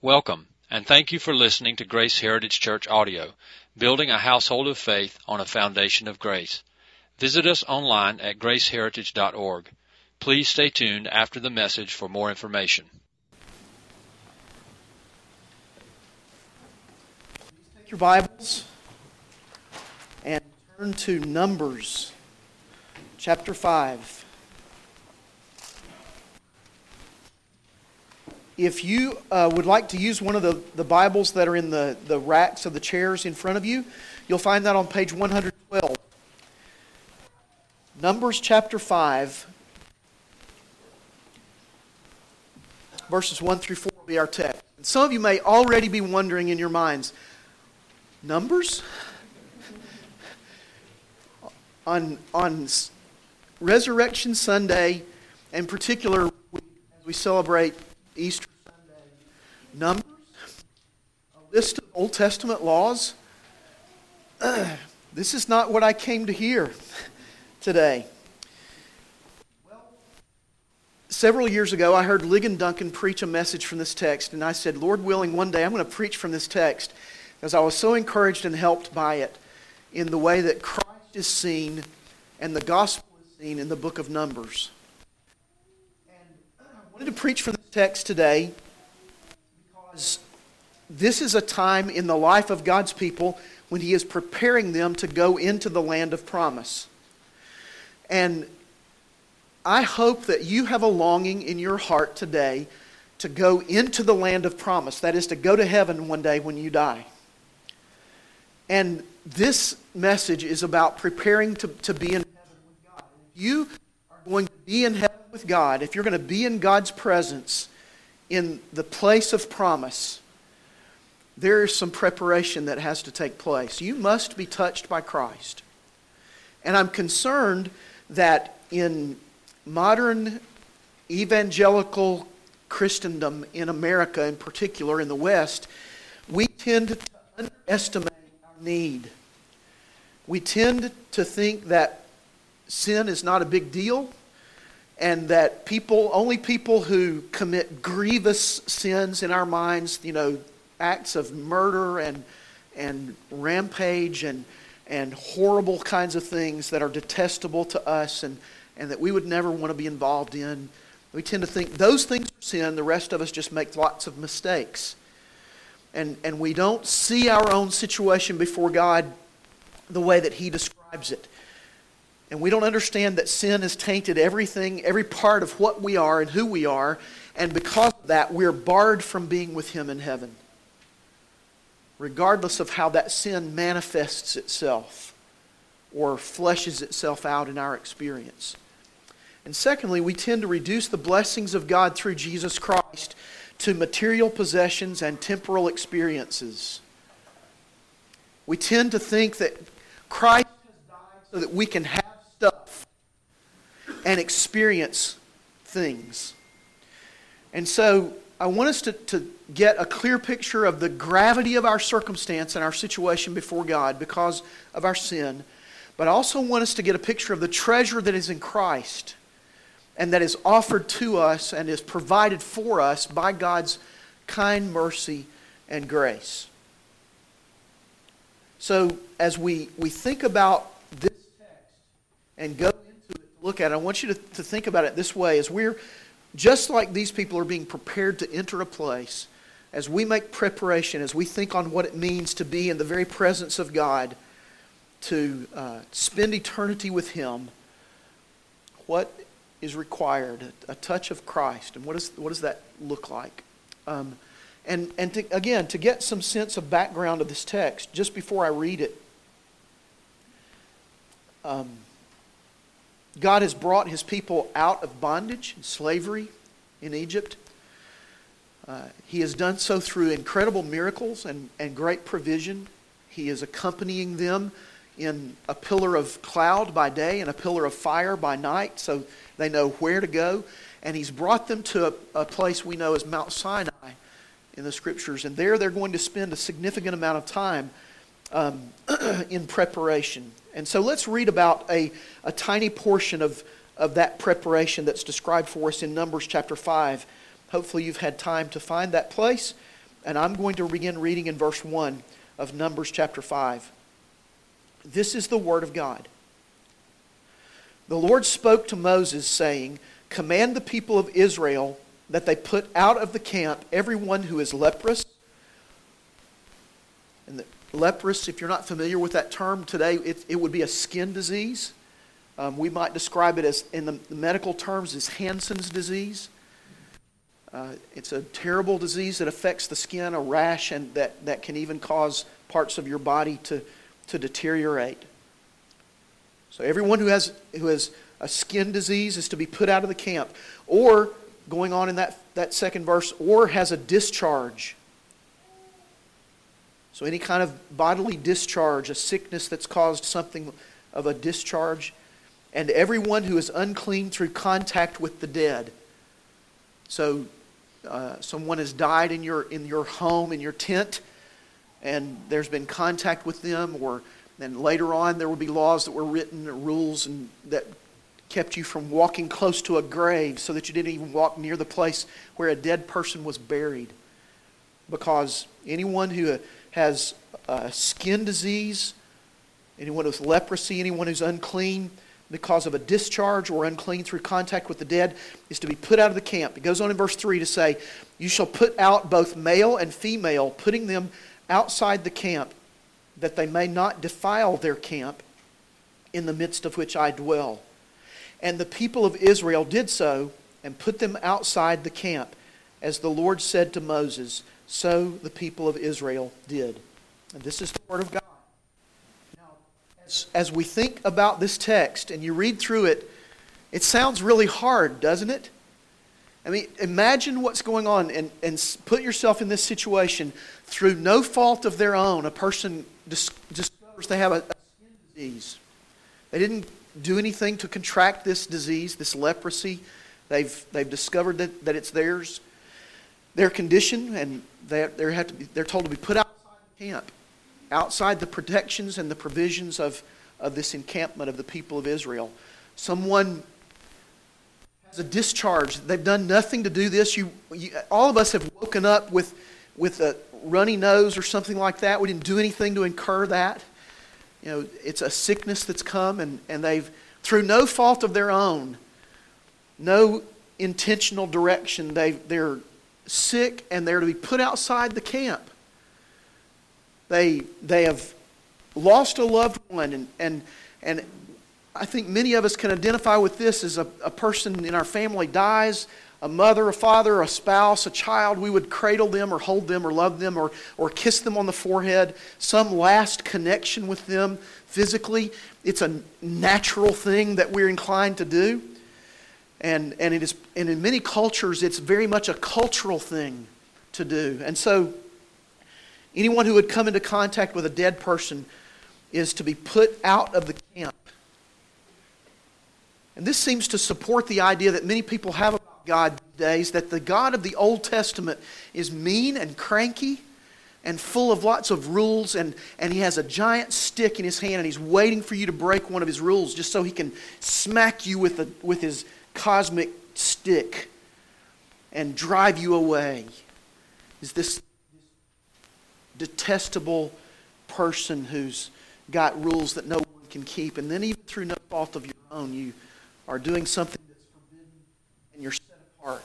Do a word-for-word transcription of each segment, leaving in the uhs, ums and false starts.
Welcome, and thank you for listening to Grace Heritage Church Audio, building a household of faith on a foundation of grace. Visit us online at grace heritage dot org. Please stay tuned after the message for more information. Take your Bibles and turn to Numbers chapter five. If you uh, would like to use one of the, the Bibles that are in the, the racks of the chairs in front of you, you'll find that on page one hundred twelve. Numbers chapter five, verses one through four will be our text. And some of you may already be wondering in your minds, Numbers? On, on Resurrection Sunday, in particular, as we celebrate Easter Sunday, Numbers, a list of Old Testament laws. Uh, this is not what I came to hear today. Well, several years ago, I heard Ligon Duncan preach a message from this text, and I said, Lord willing, one day I'm going to preach from this text, because I was so encouraged and helped by it in the way that Christ is seen and the gospel is seen in the book of Numbers. I wanted to preach from this text today because this is a time in the life of God's people when He is preparing them to go into the land of promise. And I hope that you have a longing in your heart today to go into the land of promise. That is, to go to heaven one day when you die. And this message is about preparing to, to be in heaven with God. If you are going to be in heaven with God, if you're going to be in God's presence in the place of promise, there is some preparation that has to take place. You must be touched by Christ. And I'm concerned that in modern evangelical Christendom in America in particular, in the West, we tend to underestimate our need. We tend to think that sin is not a big deal, and that people, only people who commit grievous sins in our minds, you know, acts of murder and and rampage and and horrible kinds of things that are detestable to us and, and that we would never want to be involved in. We tend to think those things are sin, the rest of us just make lots of mistakes. And and we don't see our own situation before God the way that He describes it. And we don't understand that sin has tainted everything, every part of what we are and who we are. And because of that, we're barred from being with Him in heaven, regardless of how that sin manifests itself or fleshes itself out in our experience. And secondly, we tend to reduce the blessings of God through Jesus Christ to material possessions and temporal experiences. We tend to think that Christ has died so that we can have stuff and experience things. And so I want us to, to get a clear picture of the gravity of our circumstance and our situation before God because of our sin. But I also want us to get a picture of the treasure that is in Christ and that is offered to us and is provided for us by God's kind mercy and grace. So as we, we think about this text and go into it to look at it, I want you to, to think about it this way. As we're, just like these people are being prepared to enter a place, as we make preparation, as we think on what it means to be in the very presence of God, to uh, spend eternity with Him, what is required? A, a touch of Christ. And what, is, what does that look like? Um, And, and to, again, to get some sense of background of this text, just before I read it, um, God has brought His people out of bondage and slavery in Egypt. Uh, he has done so through incredible miracles and, and great provision. He is accompanying them in a pillar of cloud by day and a pillar of fire by night, so they know where to go. And He's brought them to a, a place we know as Mount Sinai in the Scriptures. And there they're going to spend a significant amount of time um, in preparation. And so let's read about a, a tiny portion of, of that preparation that's described for us in Numbers chapter five. Hopefully you've had time to find that place And I'm going to begin reading in verse one of Numbers chapter five. This is the word of God. The Lord spoke to Moses, saying, "Command the people of Israel that they put out of the camp everyone who is leprous." And the leprous, if you're not familiar with that term today, it, it would be a skin disease. Um, we might describe it as, in the medical terms, as Hansen's disease. Uh, it's a terrible disease that affects the skin, a rash, and that, that can even cause parts of your body to, to deteriorate. So everyone who has who has a skin disease is to be put out of the camp. Or, going on in that, that second verse, or has a discharge. So any kind of bodily discharge, a sickness that's caused something of a discharge. And everyone who is unclean through contact with the dead. So uh, someone has died in your in your home, in your tent, and there's been contact with them, or then later on there will be laws that were written, or rules, and that kept you from walking close to a grave, so that you didn't even walk near the place where a dead person was buried. Because anyone who has a skin disease, anyone with leprosy, anyone who's unclean because of a discharge or unclean through contact with the dead, is to be put out of the camp. It goes on in verse three to say, "You shall put out both male and female, putting them outside the camp, that they may not defile their camp, in the midst of which I dwell." And the people of Israel did so, and put them outside the camp, as the Lord said to Moses. So the people of Israel did. And this is the word of God. Now, as, as we think about this text, and you read through it, it sounds really hard, doesn't it? I mean, imagine what's going on, and, and put yourself in this situation. Through no fault of their own, a person dis- discovers they have a, a skin disease. They didn't do anything to contract this disease, this leprosy. They've they've discovered that, that it's theirs. Their condition, and they they have to be, they're told to be put outside the camp, outside the protections and the provisions of, of this encampment of the people of Israel. Someone has a discharge. They've done nothing to do this. You, you all of us have woken up with with a runny nose or something like that. We didn't do anything to incur that. You know, it's a sickness that's come, and, and they've, through no fault of their own, no intentional direction, they they're sick, and they're to be put outside the camp. They they have lost a loved one, and and and I think many of us can identify with this. As a, a person in our family dies, a mother, a father, a spouse, a child, we would cradle them or hold them or love them or, or kiss them on the forehead, some last connection with them physically. It's a natural thing that we're inclined to do. And, and, it is, and in many cultures, it's very much a cultural thing to do. And so anyone who would come into contact with a dead person is to be put out of the camp. And this seems to support the idea that many people have about God these days, that the God of the Old Testament is mean and cranky and full of lots of rules, and, and he has a giant stick in his hand, and he's waiting for you to break one of his rules just so he can smack you with, a, with his cosmic stick and drive you away. Is this detestable person who's got rules that no one can keep, and then even through no fault of your own, you are doing something that's forbidden and you're set apart.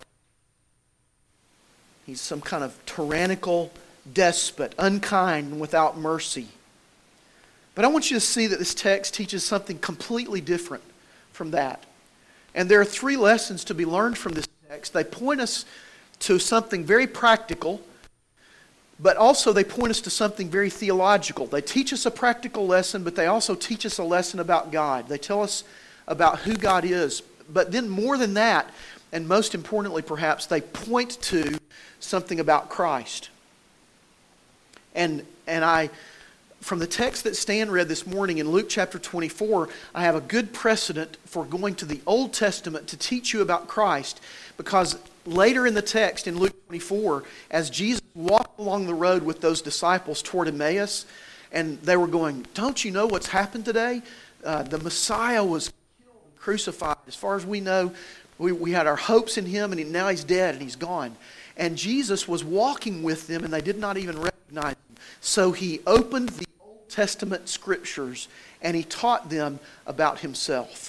He's some kind of tyrannical despot, unkind and without mercy. But I want you to see that this text teaches something completely different from that. And there are three lessons to be learned from this text. They point us to something very practical, but also they point us to something very theological. They teach us a practical lesson, but they also teach us a lesson about God. They tell us about who God is. But then more than that, and most importantly perhaps, they point to something about Christ. And and I, from the text that Stan read this morning in Luke chapter twenty-four, I have a good precedent for going to the Old Testament to teach you about Christ, because later in the text in Luke twenty-four, as Jesus walked along the road with those disciples toward Emmaus, and they were going, "Don't you know what's happened today? Uh, the Messiah was killed and crucified. As far as we know, we, we had our hopes in him, and he, now he's dead and he's gone." And Jesus was walking with them, and they did not even recognize him. So he opened the Old Testament scriptures, and he taught them about himself.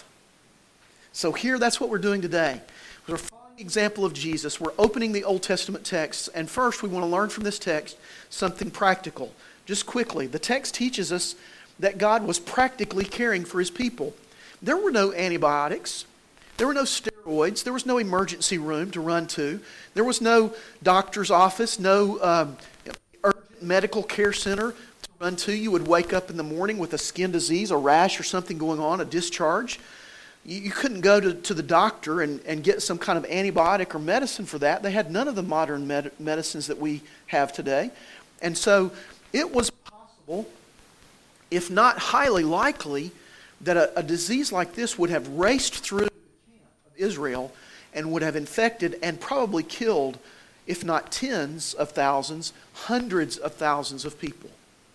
So here, that's what we're doing today. We're following the example of Jesus. We're opening the Old Testament texts, and first we want to learn from this text something practical. Just quickly, the text teaches us that God was practically caring for his people. There were no antibiotics. There were no steroids. There was no emergency room to run to. There was no doctor's office, no um, urgent medical care center to run to. You would wake up in the morning with a skin disease, a rash or something going on, a discharge. You, you couldn't go to, to the doctor and, and get some kind of antibiotic or medicine for that. They had none of the modern med- medicines that we have today. And so it was possible, if not highly likely, that a, a disease like this would have raced through the camp of Israel and would have infected and probably killed, if not tens of thousands, hundreds of thousands of people.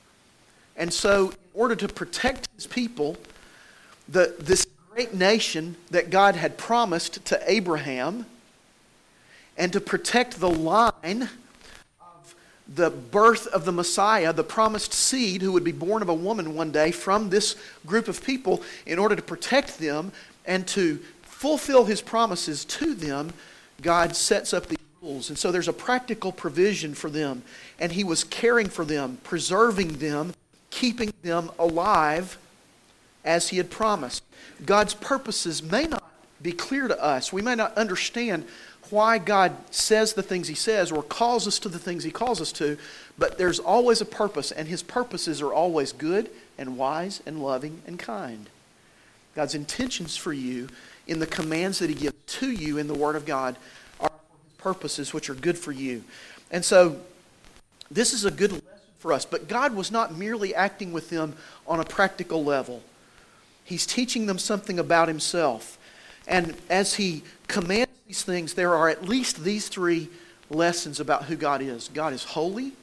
And so, in order to protect his people, the, this great nation that God had promised to Abraham, and to protect the line of the birth of the Messiah, the promised seed who would be born of a woman one day from this group of people, in order to protect them and to fulfill his promises to them, God sets up these rules. And so there's a practical provision for them. And he was caring for them, preserving them, keeping them alive as he had promised. God's purposes may not be clear to us. We may not understand why God says the things he says or calls us to the things he calls us to, but there's always a purpose, and his purposes are always good and wise and loving and kind. God's intentions for you in the commands that he gives to you in the Word of God are for his purposes which are good for you. And so this is a good lesson for us. But God was not merely acting with them on a practical level. He's teaching them something about himself. And as he commands these things, there are at least these three lessons about who God is. God is holy.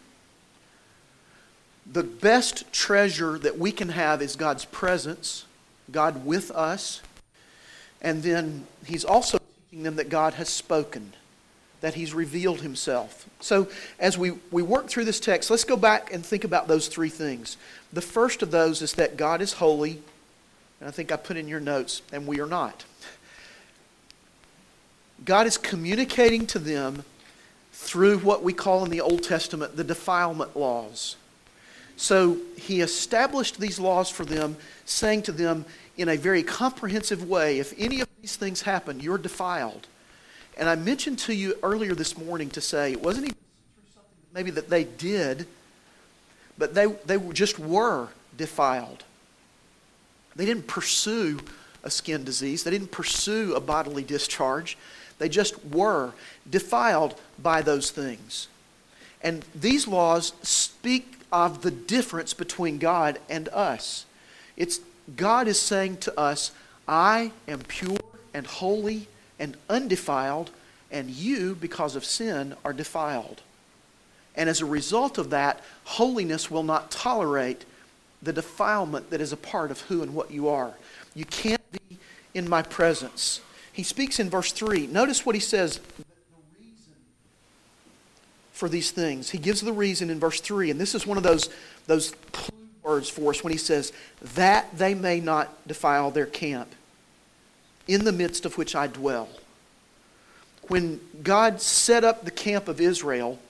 The best treasure that we can have is God's presence, God with us. And then he's also teaching them that God has spoken, that he's revealed himself. So as we, we work through this text, let's go back and think about those three things. The first of those is that God is holy. And I think I put in your notes, and we are not. God is communicating to them through what we call in the Old Testament the defilement laws. So he established these laws for them, saying to them in a very comprehensive way, if any of these things happen, you're defiled. And I mentioned to you earlier this morning to say, it wasn't even something maybe that they did, but they, they just were defiled. They didn't pursue a skin disease. They didn't pursue a bodily discharge. They just were defiled by those things. And these laws speak of the difference between God and us. It's God is saying to us, I am pure and holy and undefiled, and you, because of sin, are defiled. And as a result of that, holiness will not tolerate the defilement that is a part of who and what you are. You can't be in my presence. He speaks in verse three. Notice what he says, the reason for these things. He gives the reason in verse three, and this is one of those, those clue words for us when he says, that they may not defile their camp, in the midst of which I dwell. When God set up the camp of Israel,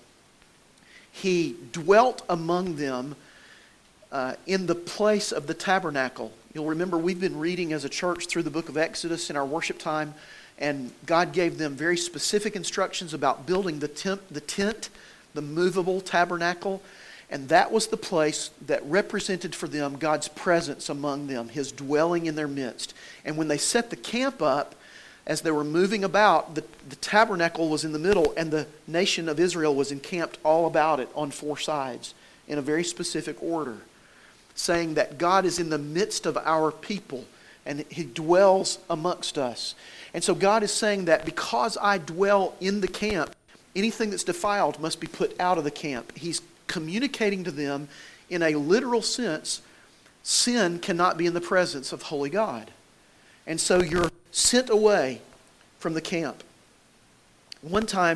he dwelt among them Uh, in the place of the tabernacle. You'll remember we've been reading as a church through the book of Exodus in our worship time, and God gave them very specific instructions about building the tent, the tent, the movable tabernacle, and that was the place that represented for them God's presence among them, his dwelling in their midst. And when they set the camp up, as they were moving about, the, the tabernacle was in the middle, and the nation of Israel was encamped all about it on four sides in a very specific order, saying that God is in the midst of our people and he dwells amongst us. And so God is saying that because I dwell in the camp, anything that's defiled must be put out of the camp. He's communicating to them in a literal sense, sin cannot be in the presence of holy God. And so you're sent away from the camp. One time,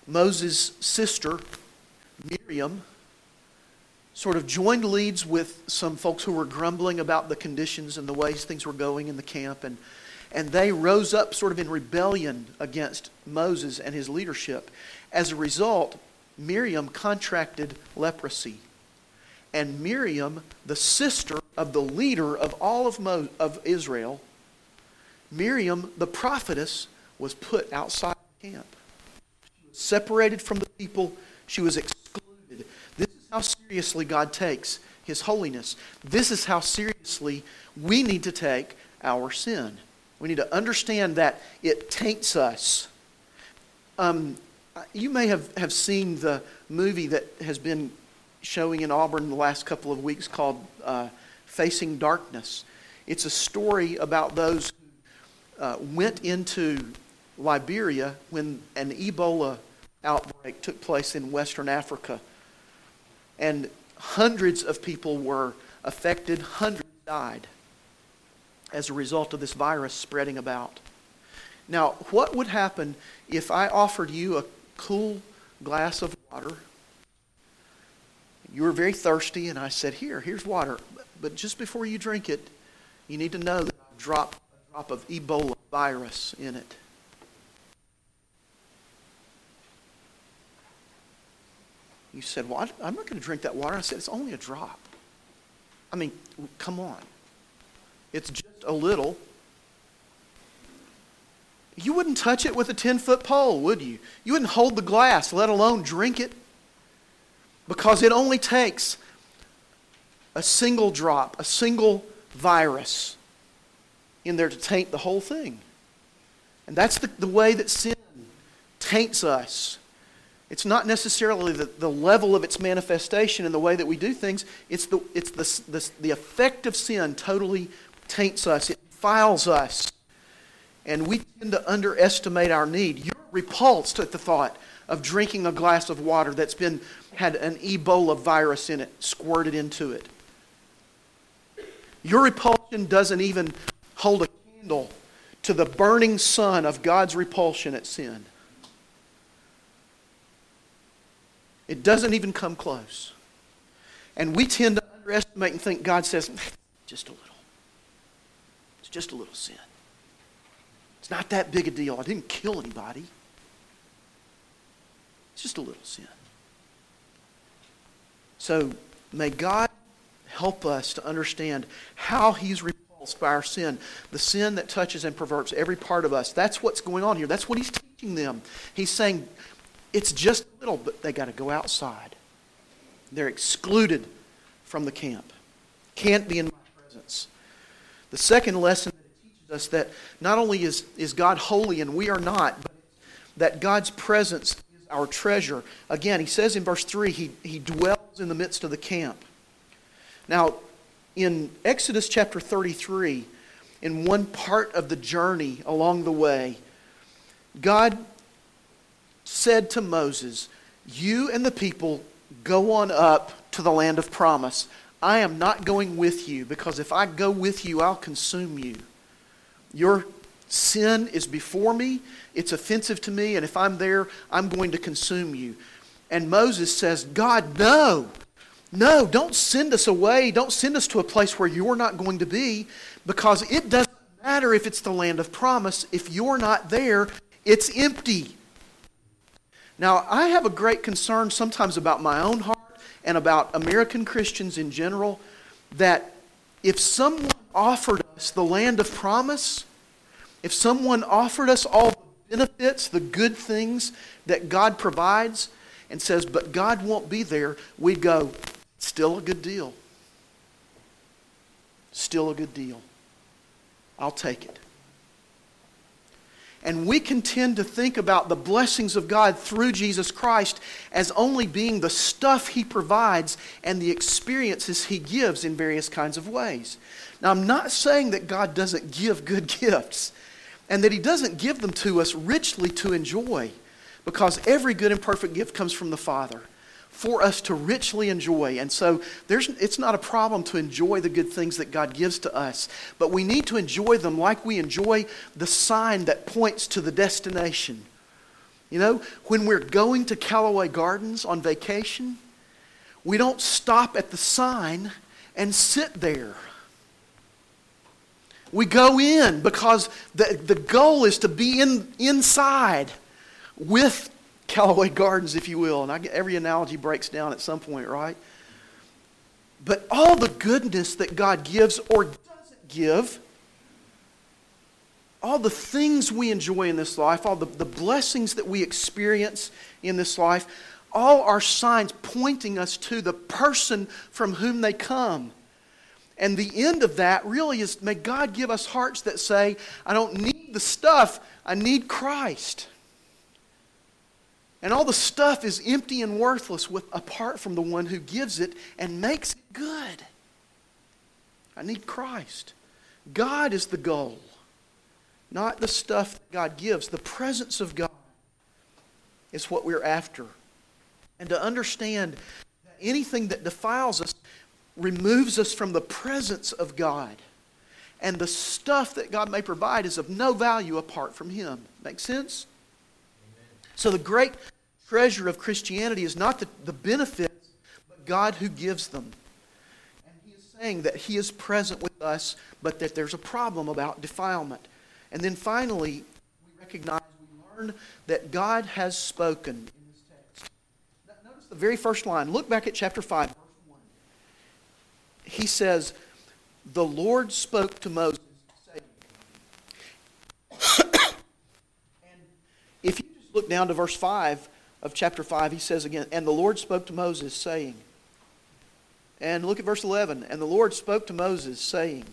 Moses' sister, Miriam, sort of joined leads with some folks who were grumbling about the conditions and the ways things were going in the camp. And, and they rose up sort of in rebellion against Moses and his leadership. As a result, Miriam contracted leprosy. And Miriam, the sister of the leader of all of, Mo- of Israel, Miriam, the prophetess, was put outside the camp. She was separated from the people. She was excluded. This is how seriously God takes His holiness. This is how seriously we need to take our sin. We need to understand that it taints us. Um, you may have, have seen the movie that has been showing in Auburn the last couple of weeks called uh, Facing Darkness. It's a story about those who uh, went into Liberia when an Ebola outbreak took place in Western Africa. And hundreds of people were affected, hundreds died as a result of this virus spreading about. Now, what would happen if I offered you a cool glass of water? You were very thirsty, and I said, here, here's water. But just before you drink it, you need to know that I've dropped a drop of Ebola virus in it. You said, well, I'm not going to drink that water. I said, it's only a drop. I mean, come on. It's just a little. You wouldn't touch it with a ten-foot pole, would you? You wouldn't hold the glass, let alone drink it. Because it only takes a single drop, a single virus in there to taint the whole thing. And that's the, the way that sin taints us. It's not necessarily the, the level of its manifestation and the way that we do things. It's the it's the, the, the effect of sin totally taints us. It defiles us. And we tend to underestimate our need. You're repulsed at the thought of drinking a glass of water that's been had an Ebola virus in it squirted into it. Your repulsion doesn't even hold a candle to the burning sun of God's repulsion at sin. It doesn't even come close. And we tend to underestimate and think God says, just a little. It's just a little sin. It's not that big a deal. I didn't kill anybody. It's just a little sin. So may God help us to understand how He's repulsed by our sin. The sin that touches and perverts every part of us. That's what's going on here. That's what He's teaching them. He's saying, it's just a little, but they got to go outside. They're excluded from the camp. Can't be in my presence. The second lesson that it teaches us that not only is, is God holy and we are not, but that God's presence is our treasure. Again, he says in verse three, he, he dwells in the midst of the camp. Now, in Exodus chapter thirty-three, in one part of the journey along the way, God said to Moses, you and the people go on up to the land of promise. I am not going with you, because if I go with you, I'll consume you. Your sin is before me. It's offensive to me. And if I'm there, I'm going to consume you. And Moses says, God, no. No, don't send us away. Don't send us to a place where you're not going to be. Because it doesn't matter if it's the land of promise. If you're not there, it's empty. Now, I have a great concern sometimes about my own heart and about American Christians in general, that if someone offered us the land of promise, if someone offered us all the benefits, the good things that God provides, and says, but God won't be there, we'd go, still a good deal. Still a good deal. I'll take it. And we can tend to think about the blessings of God through Jesus Christ as only being the stuff He provides and the experiences He gives in various kinds of ways. Now, I'm not saying that God doesn't give good gifts and that He doesn't give them to us richly to enjoy, because every good and perfect gift comes from the Father for us to richly enjoy. And so there's, it's not a problem to enjoy the good things that God gives to us, but we need to enjoy them like we enjoy the sign that points to the destination. You know, when we're going to Callaway Gardens on vacation, we don't stop at the sign and sit there. We go in because the, the goal is to be in inside with Callaway Gardens, if you will. And I, every analogy breaks down at some point, right? But all the goodness that God gives or doesn't give, all the things we enjoy in this life, all the, the blessings that we experience in this life, all are signs pointing us to the person from whom they come. And the end of that really is, may God give us hearts that say, I don't need the stuff, I need Christ. And all the stuff is empty and worthless with, apart from the one who gives it and makes it good. I need Christ. God is the goal, not the stuff that God gives. The presence of God is what we're after. And to understand that anything that defiles us removes us from the presence of God. And the stuff that God may provide is of no value apart from Him. Make sense? Amen. So the great treasure of Christianity is not the, the benefits, but God who gives them. And He is saying that He is present with us, but that there's a problem about defilement. And then finally, we recognize, we learn that God has spoken in this text. Notice the very first line. Look back at chapter five, verse one. He says, the Lord spoke to Moses, saying. And if you just look down to verse five of chapter five, he says again, and the Lord spoke to Moses, saying. And look at verse eleven, and the Lord spoke to Moses, saying.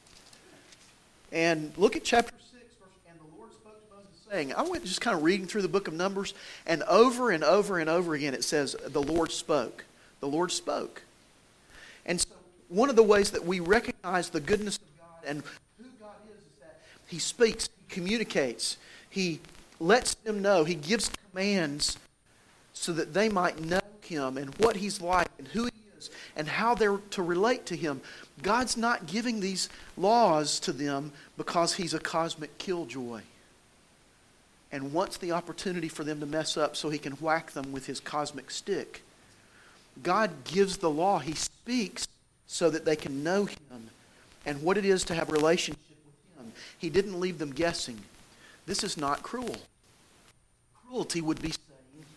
And look at chapter six, verse, and the Lord spoke to Moses, saying. I went just kind of reading through the book of Numbers, and over and over and over again it says, the Lord spoke. The Lord spoke. And so one of the ways that we recognize the goodness of God and who God is is that He speaks, He communicates, He lets them know, He gives commands so that they might know Him and what He's like and who He is and how they're to relate to Him. God's not giving these laws to them because He's a cosmic killjoy and wants the opportunity for them to mess up so He can whack them with His cosmic stick. God gives the law. He speaks so that they can know Him and what it is to have a relationship with Him. He didn't leave them guessing. This is not cruel. Cruelty would be saying,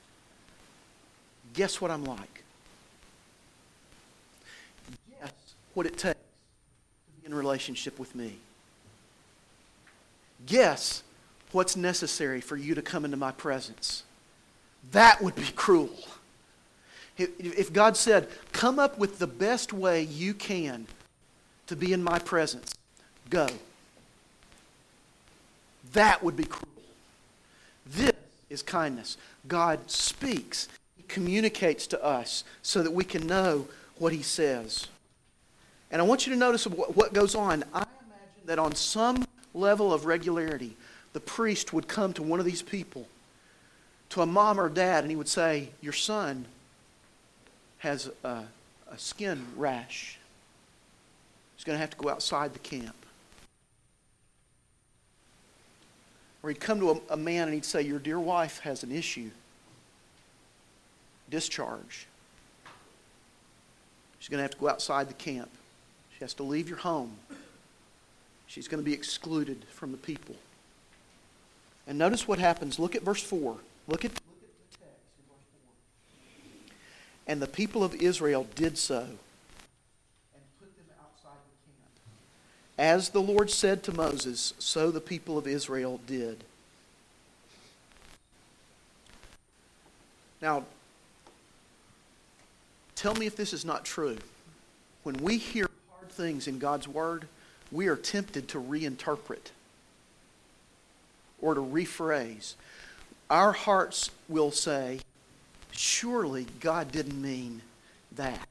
guess what I'm like? Guess what it takes to be in a relationship with me. Guess what's necessary for you to come into my presence. That would be cruel. If God said, come up with the best way you can to be in my presence, go. That would be cruel. This is kindness. God speaks. He communicates to us so that we can know what He says. And I want you to notice what goes on. I imagine that on some level of regularity, the priest would come to one of these people, to a mom or dad, and he would say, your son has a, a skin rash. He's going to have to go outside the camp. Or he'd come to a, a man and he'd say, your dear wife has an issue. Discharge. She's going to have to go outside the camp. She has to leave your home. She's going to be excluded from the people. And notice what happens. Look at verse four. Look at And the people of Israel did so and put them outside the camp. As the Lord said to Moses, so the people of Israel did. Now, tell me if this is not true. When we hear hard things in God's Word, we are tempted to reinterpret or to rephrase. Our hearts will say, surely God didn't mean that.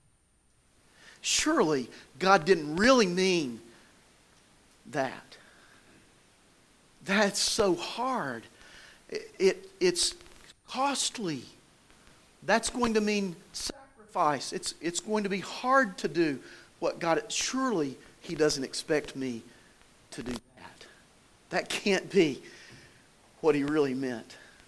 Surely God didn't really mean that. That's so hard. It, it, it's costly. That's going to mean sacrifice. It's, it's going to be hard to do what God... Surely He doesn't expect me to do that. That can't be what He really meant.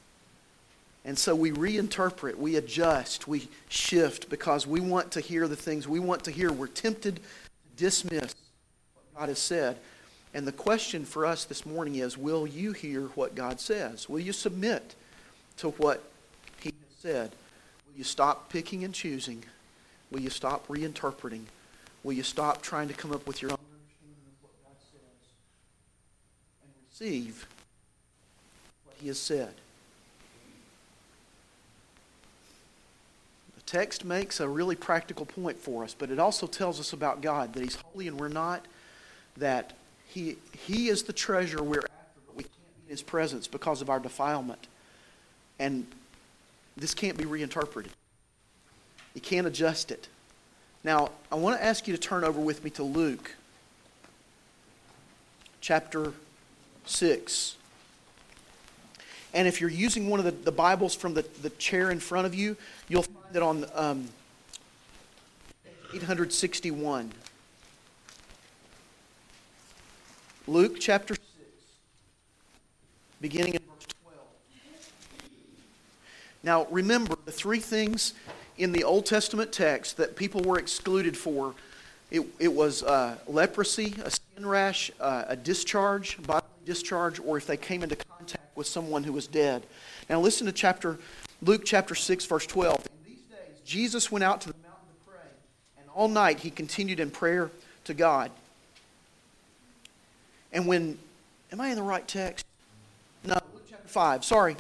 And so we reinterpret, we adjust, we shift because we want to hear the things we want to hear. We're tempted to dismiss what God has said. And the question for us this morning is, will you hear what God says? Will you submit to what He has said? Will you stop picking and choosing? Will you stop reinterpreting? Will you stop trying to come up with your own understanding of what God says and receive what He has said? The text makes a really practical point for us, but it also tells us about God, that He's holy and we're not, that He, he is the treasure we're after, but we can't be in His presence because of our defilement. And this can't be reinterpreted. You can't adjust it. Now, I want to ask you to turn over with me to Luke chapter six. And if you're using one of the, the Bibles from the, the chair in front of you, you'll find it on um, eight sixty-one. Luke chapter six, beginning in verse twelve. Now, remember the three things in the Old Testament text that people were excluded for. It, it was uh, leprosy, a skin rash, uh, a discharge, bodily discharge, or if they came into contact with someone who was dead. Now listen to chapter Luke chapter six, verse twelve. In these days, Jesus went out to the mountain to pray, and all night he continued in prayer to God. And when, am I in the right text? No, Luke chapter five, sorry.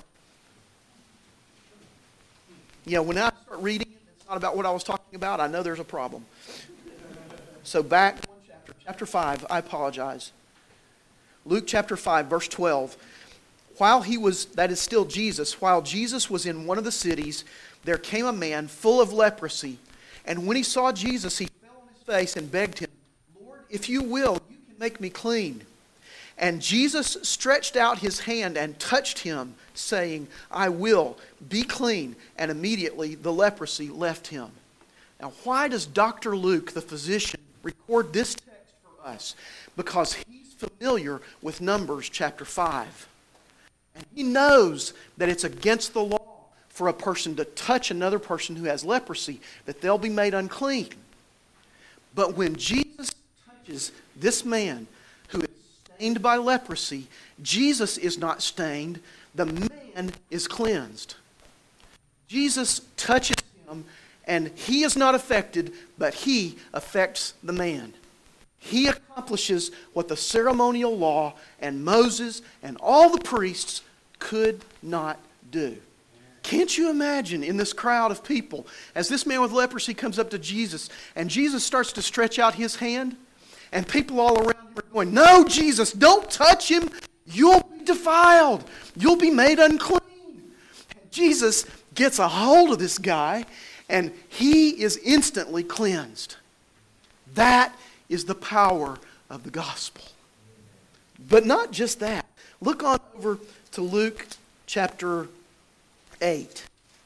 Yeah, when I start reading it, it's not about what I was talking about. I know there's a problem. So back one chapter, chapter five, I apologize. Luke chapter five, verse twelve. While he was, that is still Jesus, while Jesus was in one of the cities, there came a man full of leprosy. And when he saw Jesus, he fell on his face and begged him, Lord, if you will, you can make me clean. And Jesus stretched out his hand and touched him, saying, I will, be clean. And immediately the leprosy left him. Now, why does Doctor Luke, the physician, record this text for us? Because he's familiar with Numbers chapter five. And he knows that it's against the law for a person to touch another person who has leprosy, that they'll be made unclean. But when Jesus touches this man who is stained by leprosy, Jesus is not stained, the man is cleansed. Jesus touches him, and he is not affected, but he affects the man. He accomplishes what the ceremonial law and Moses and all the priests could not do. Can't you imagine in this crowd of people, as this man with leprosy comes up to Jesus, and Jesus starts to stretch out his hand, and people all around him are going, no, Jesus, don't touch him. You'll be defiled. You'll be made unclean. And Jesus gets a hold of this guy, and he is instantly cleansed. That is the power of the gospel. But not just that. Look on over to Luke chapter eight.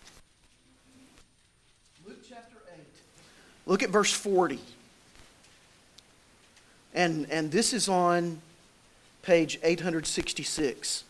Luke chapter eight. Look at verse forty. And, and this is on page eight sixty-six.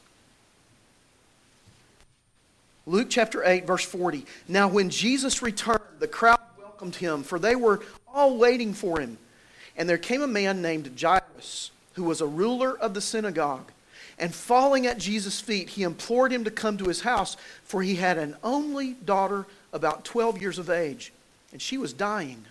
Luke chapter eight, verse forty. Now when Jesus returned, the crowd welcomed him, for they were all waiting for him. And there came a man named Jairus, who was a ruler of the synagogue. And falling at Jesus' feet, he implored him to come to his house, for he had an only daughter about twelve years of age, and she was dying.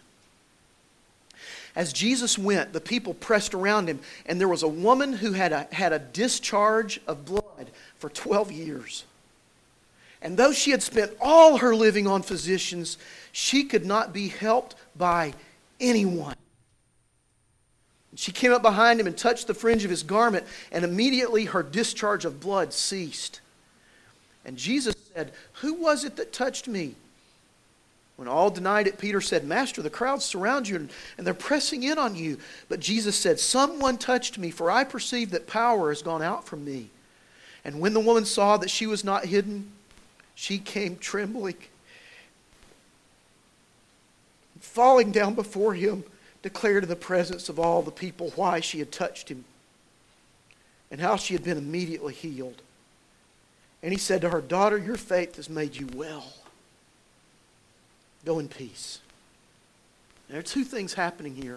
As Jesus went, the people pressed around him, and there was a woman who had a, had a discharge of blood for twelve years. And though she had spent all her living on physicians, she could not be helped by anyone. She came up behind him and touched the fringe of his garment, and immediately her discharge of blood ceased. And Jesus said, who was it that touched me? When all denied it, Peter said, Master, the crowds surround you, and they're pressing in on you. But Jesus said, someone touched me, for I perceive that power has gone out from me. And when the woman saw that she was not hidden, she came trembling, falling down before him, declared in the presence of all the people why she had touched him and how she had been immediately healed. And he said to her, "Daughter, your faith has made you well. Go in peace." There are two things happening here.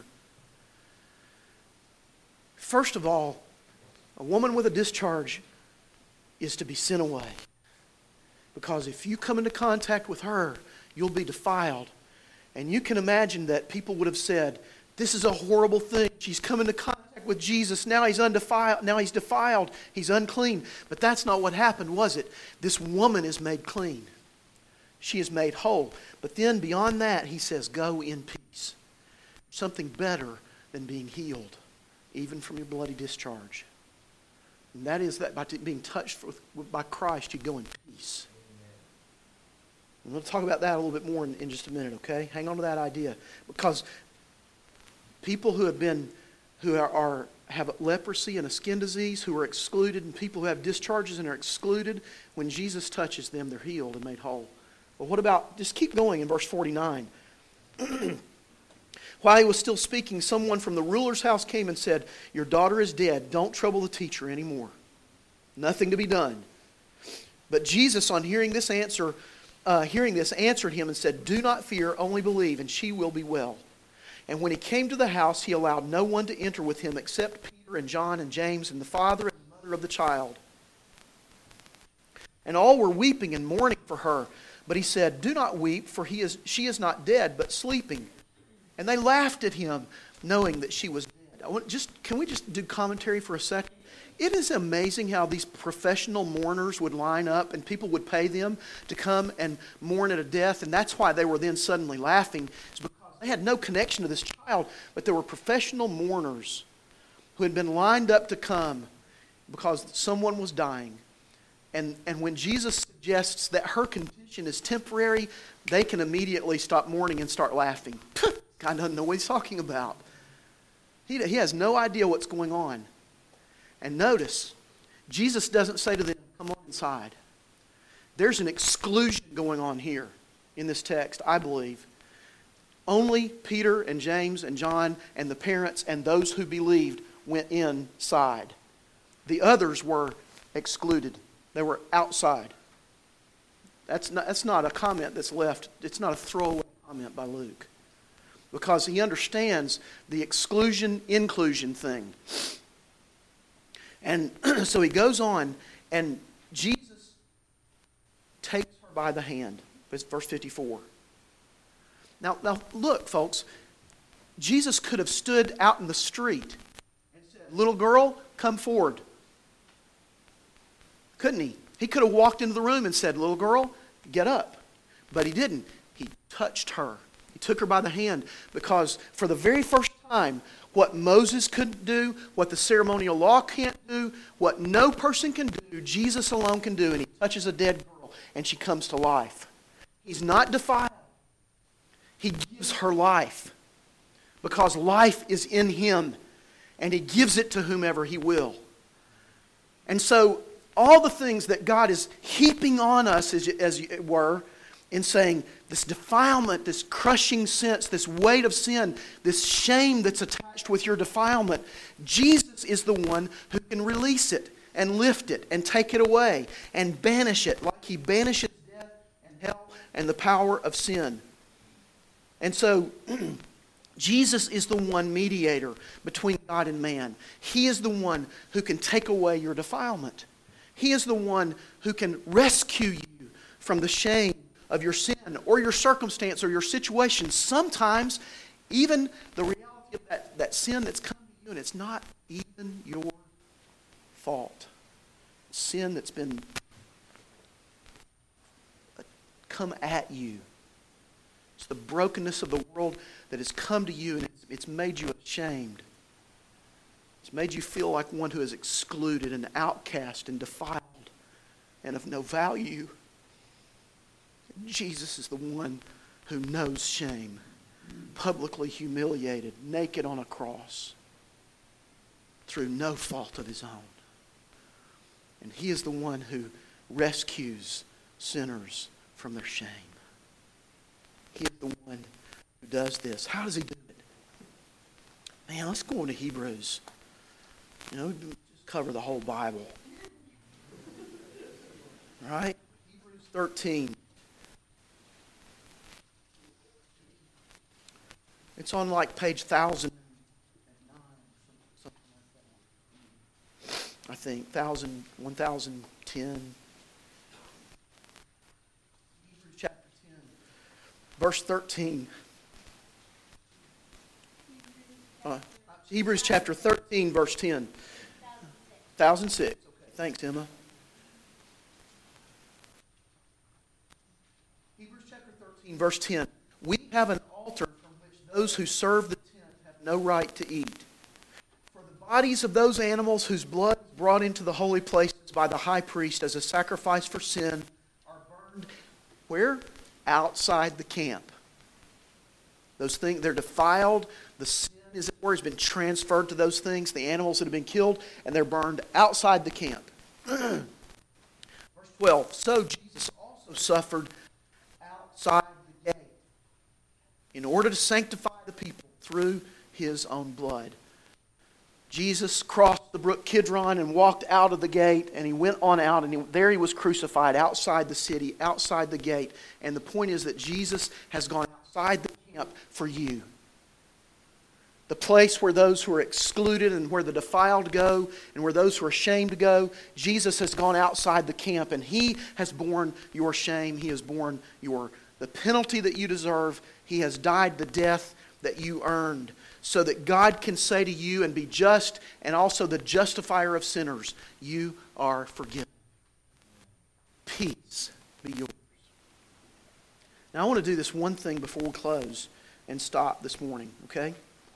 First of all, a woman with a discharge is to be sent away. Because if you come into contact with her, you'll be defiled. And you can imagine that people would have said, "This is a horrible thing. She's come into contact with Jesus. Now he's undefiled. Now he's defiled. He's unclean." But that's not what happened, was it? This woman is made clean. She is made whole. But then beyond that, he says, "Go in peace." Something better than being healed, even from your bloody discharge. And that is that by being touched with, by Christ, you go in peace. I'm going to talk about that a little bit more in, in just a minute, okay? Hang on to that idea. Because people who have been, who are, are have leprosy and a skin disease, who are excluded, and people who have discharges and are excluded, when Jesus touches them, they're healed and made whole. But what about, just keep going in verse forty-nine. While he was still speaking, someone from the ruler's house came and said, "Your daughter is dead. Don't trouble the teacher anymore." Nothing to be done. But Jesus, on hearing this answer, uh, hearing this, answered him and said, "Do not fear, only believe, and she will be well." And when he came to the house, he allowed no one to enter with him except Peter and John and James and the father and the mother of the child. And all were weeping and mourning for her. But he said, "Do not weep, for he is, she is not dead, but sleeping." And they laughed at him, knowing that she was dead. I want just, can we just do commentary for a second? It is amazing how these professional mourners would line up and people would pay them to come and mourn at a death. And that's why they were then suddenly laughing. It's because they had no connection to this child, but there were professional mourners who had been lined up to come because someone was dying. And, and when Jesus suggests that her condition is temporary, they can immediately stop mourning and start laughing. God doesn't know what he's talking about. He, he has no idea what's going on. And notice, Jesus doesn't say to them, "Come on inside." There's an exclusion going on here in this text, I believe. Only Peter and James and John and the parents and those who believed went inside. The others were excluded. They were outside. That's not, that's not a comment that's left. It's not a throwaway comment by Luke. Because he understands the exclusion-inclusion thing. And so he goes on, and Jesus takes her by the hand. It's verse fifty-four. Now, now look, folks. Jesus could have stood out in the street and said, "Little girl, come forward." Couldn't he? He could have walked into the room and said, "Little girl, get up." But he didn't. He touched her. He took her by the hand because for the very first time, what Moses couldn't do, what the ceremonial law can't do, what no person can do, Jesus alone can do. And he touches a dead girl and she comes to life. He's not defiled. He gives her life because life is in him and he gives it to whomever he will. And so all the things that God is heaping on us, as, as it were, in saying this defilement, this crushing sense, this weight of sin, this shame that's attached with your defilement, Jesus is the one who can release it and lift it and take it away and banish it like he banishes death and hell and the power of sin. And so Jesus is the one mediator between God and man. He is the one who can take away your defilement. He is the one who can rescue you from the shame of your sin or your circumstance or your situation. Sometimes even the reality of that, that sin that's come to you, and it's not even your fault. Sin that's been come at you. It's the brokenness of the world that has come to you, and it's, it's made you ashamed. It's made you feel like one who is excluded and outcast and defiled and of no value. Jesus is the one who knows shame, publicly humiliated, naked on a cross, through no fault of his own. And he is the one who rescues sinners from their shame. He is the one who does this. How does he do it? Man, let's go into Hebrews. You know, just cover the whole Bible. All right? Hebrews thirteen. It's on like page one thousand nine, I think, one thousand, one thousand ten. Hebrews chapter ten, verse thirteen. Uh, Hebrews chapter thirteen, verse ten. one thousand six. Okay, thanks, Emma. Hebrews chapter thirteen, verse ten. We have an altar from which those who serve the tent have no right to eat. For the bodies of those animals whose blood is brought into the holy places by the high priest as a sacrifice for sin are burned where? Outside the camp. Those things, they're defiled. The sin, as it were, has been transferred to those things, the animals that have been killed, and they're burned outside the camp. Verse twelve. So Jesus also suffered outside the gate in order to sanctify the people through his own blood. Jesus crossed the brook Kidron and walked out of the gate, and he went on out, and he, there he was crucified outside the city, outside the gate. And the point is that Jesus has gone outside the camp for you. The place where those who are excluded and where the defiled go and where those who are ashamed go, Jesus has gone outside the camp, and he has borne your shame. He has borne your the penalty that you deserve. He has died the death that you earned, so that God can say to you and be just and also the justifier of sinners, you are forgiven. Peace be yours. Now I want to do this one thing before we close and stop this morning, okay?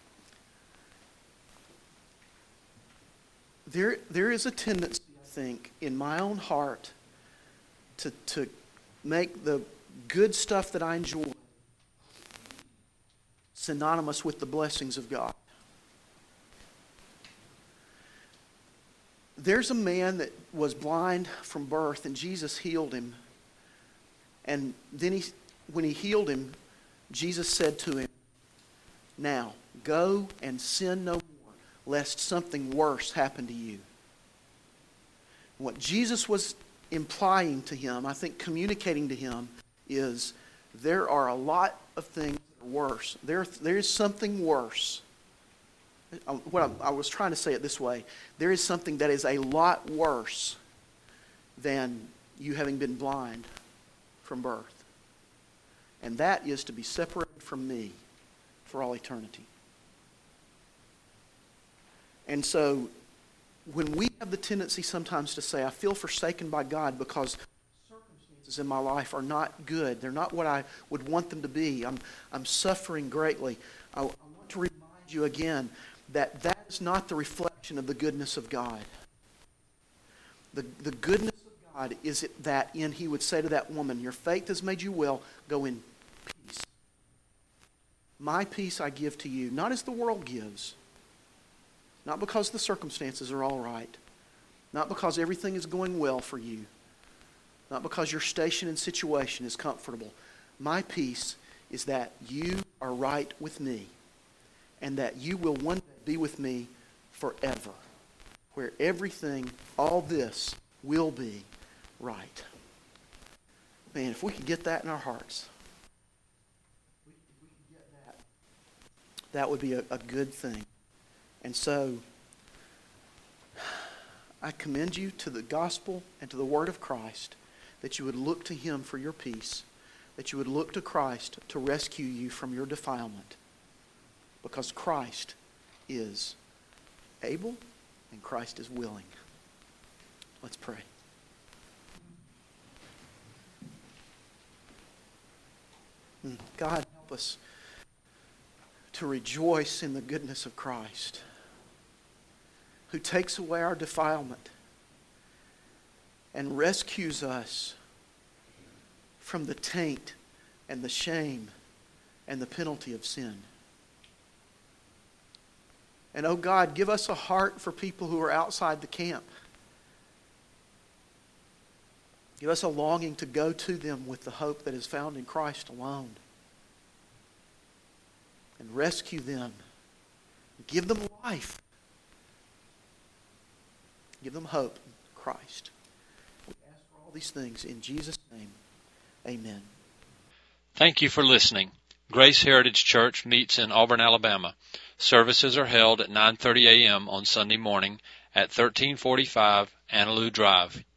There, there is a tendency, I think, in my own heart to, to make the good stuff that I enjoy synonymous with the blessings of God. There's a man that was blind from birth, and Jesus healed him. And then he, when he healed him, Jesus said to him, "Now, go and sin no more, lest something worse happen to you." And what Jesus was implying to him, I think communicating to him, is there are a lot of things that are worse. There, there is something worse. What I, I was trying to say it this way. There is something that is a lot worse than you having been blind from birth. And that is to be separated from me for all eternity. And so, when we have the tendency sometimes to say, I feel forsaken by God because circumstances in my life are not good. They're not what I would want them to be. I'm, I'm suffering greatly. I, I want to remind you again that that is not the reflection of the goodness of God. The, the goodness of God is it that in He would say to that woman, your faith has made you well, go in peace. My peace I give to you, not as the world gives. Not because the circumstances are all right. Not because everything is going well for you. Not because your station and situation is comfortable. My peace is that you are right with me, and that you will one day be with me forever, where everything, all this, will be right. Man, if we could get that in our hearts, if we could get that, that would be a, a good thing. And so, I commend you to the gospel and to the word of Christ, that you would look to Him for your peace, that you would look to Christ to rescue you from your defilement, because Christ is able and Christ is willing. Let's pray. God, help us to rejoice in the goodness of Christ, who takes away our defilement and rescues us from the taint and the shame and the penalty of sin. And oh God, give us a heart for people who are outside the camp. Give us a longing to go to them with the hope that is found in Christ alone. And rescue them. Give them life. Give them hope in Christ. We ask for all all these things in Jesus' name. Amen. Thank you for listening. Grace Heritage Church meets in Auburn, Alabama. Services are held at nine thirty a.m. on Sunday morning at thirteen forty-five Annaloo Drive,